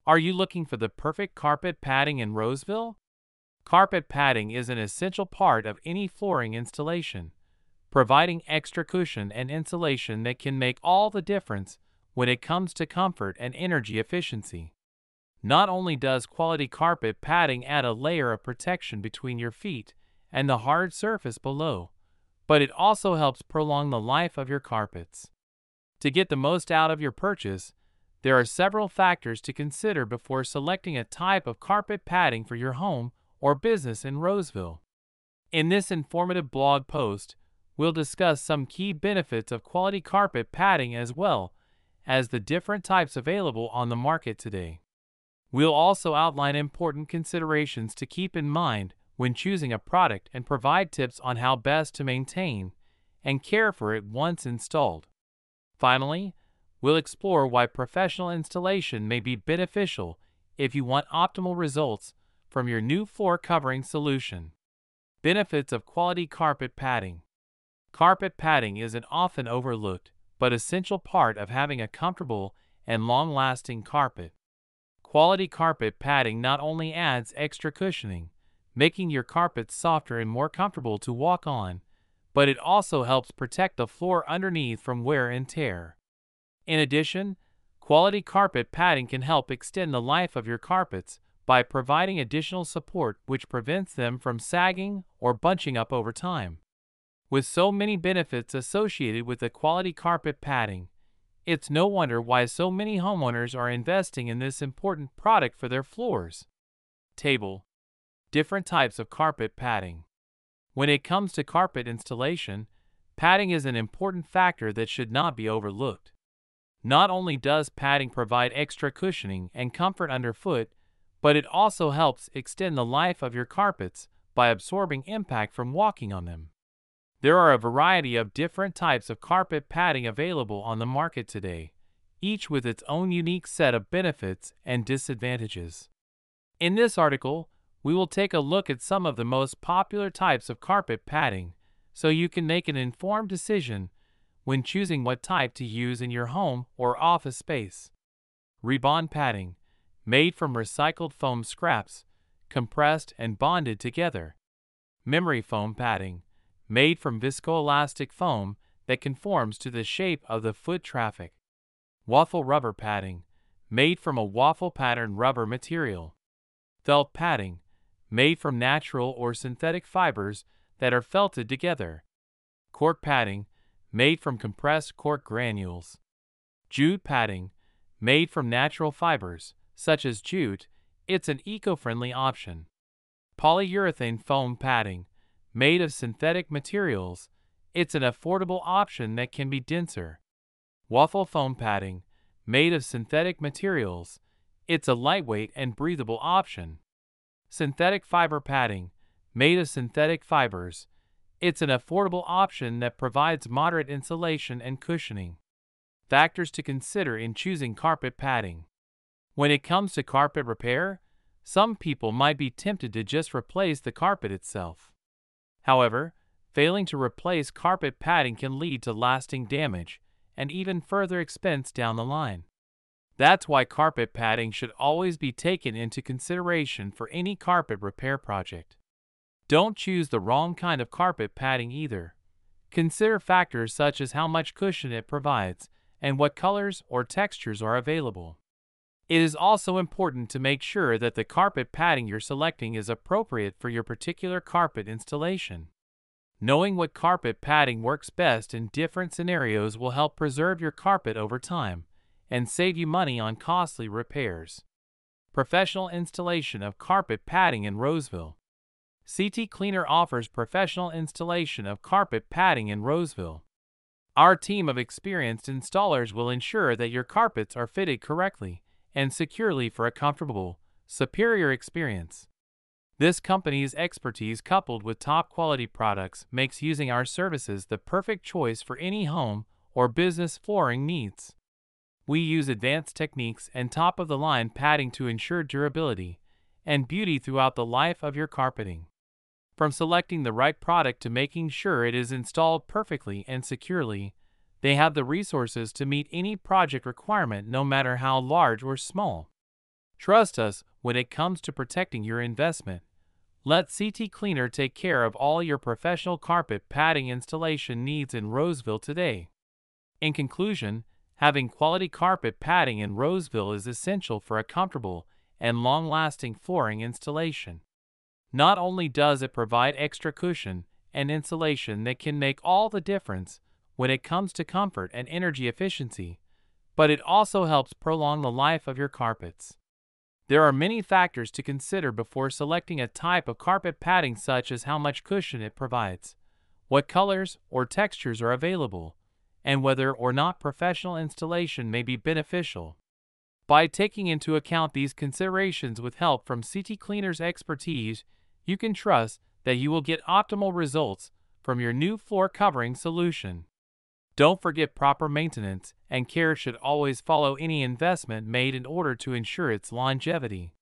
Are you looking for the perfect carpet padding in Roseville? Carpet padding is an essential part of any flooring installation, providing extra cushion and insulation that can make all the difference when it comes to comfort and energy efficiency. Not only does quality carpet padding add a layer of protection between your feet and the hard surface below, but it also helps prolong the life of your carpets. To get the most out of your purchase, there are several factors to consider before selecting a type of carpet padding for your home or business in Roseville. In this informative blog post, we'll discuss some key benefits of quality carpet padding as well as the different types available on the market today. We'll also outline important considerations to keep in mind when choosing a product and provide tips on how best to maintain and care for it once installed. Finally, we'll explore why professional installation may be beneficial if you want optimal results from your new floor covering solution. Benefits of quality carpet padding. Carpet padding is an often overlooked but essential part of having a comfortable and long-lasting carpet. Quality carpet padding not only adds extra cushioning, making your carpets softer and more comfortable to walk on, but it also helps protect the floor underneath from wear and tear. In addition, quality carpet padding can help extend the life of your carpets by providing additional support which prevents them from sagging or bunching up over time. With so many benefits associated with the quality carpet padding, it's no wonder why so many homeowners are investing in this important product for their floors. Table. Different types of carpet padding. When it comes to carpet installation, padding is an important factor that should not be overlooked. Not only does padding provide extra cushioning and comfort underfoot, but it also helps extend the life of your carpets by absorbing impact from walking on them. There are a variety of different types of carpet padding available on the market today, each with its own unique set of benefits and disadvantages. In this article, we will take a look at some of the most popular types of carpet padding so you can make an informed decision when choosing what type to use in your home or office space. Rebond padding, made from recycled foam scraps, compressed and bonded together. Memory foam padding, made from viscoelastic foam that conforms to the shape of the foot traffic. Waffle rubber padding, made from a waffle pattern rubber material. Felt padding, made from natural or synthetic fibers that are felted together. Cork padding, made from compressed cork granules. Jute padding, made from natural fibers, such as jute, it's an eco-friendly option. Polyurethane foam padding, made of synthetic materials, it's an affordable option that can be denser. Waffle foam padding, made of synthetic materials, it's a lightweight and breathable option. Synthetic fiber padding, made of synthetic fibers, it's an affordable option that provides moderate insulation and cushioning. Factors to consider in choosing carpet padding. When it comes to carpet repair, some people might be tempted to just replace the carpet itself. However, failing to replace carpet padding can lead to lasting damage and even further expense down the line. That's why carpet padding should always be taken into consideration for any carpet repair project. Don't choose the wrong kind of carpet padding either. Consider factors such as how much cushion it provides and what colors or textures are available. It is also important to make sure that the carpet padding you're selecting is appropriate for your particular carpet installation. Knowing what carpet padding works best in different scenarios will help preserve your carpet over time and save you money on costly repairs. Professional installation of carpet padding in Roseville. CT Cleaner offers professional installation of carpet padding in Roseville. Our team of experienced installers will ensure that your carpets are fitted correctly and securely for a comfortable, superior experience. This company's expertise coupled with top-quality products makes using our services the perfect choice for any home or business flooring needs. We use advanced techniques and top-of-the-line padding to ensure durability and beauty throughout the life of your carpeting. From selecting the right product to making sure it is installed perfectly and securely, they have the resources to meet any project requirement no matter how large or small. Trust us when it comes to protecting your investment. Let CT Cleaner take care of all your professional carpet padding installation needs in Roseville today. In conclusion, having quality carpet padding in Roseville is essential for a comfortable and long-lasting flooring installation. Not only does it provide extra cushion and insulation that can make all the difference when it comes to comfort and energy efficiency, but it also helps prolong the life of your carpets. There are many factors to consider before selecting a type of carpet padding, such as how much cushion it provides, what colors or textures are available, and whether or not professional installation may be beneficial. By taking into account these considerations with help from CT Cleaner's expertise, you can trust that you will get optimal results from your new floor covering solution. Don't forget, proper maintenance and care should always follow any investment made in order to ensure its longevity.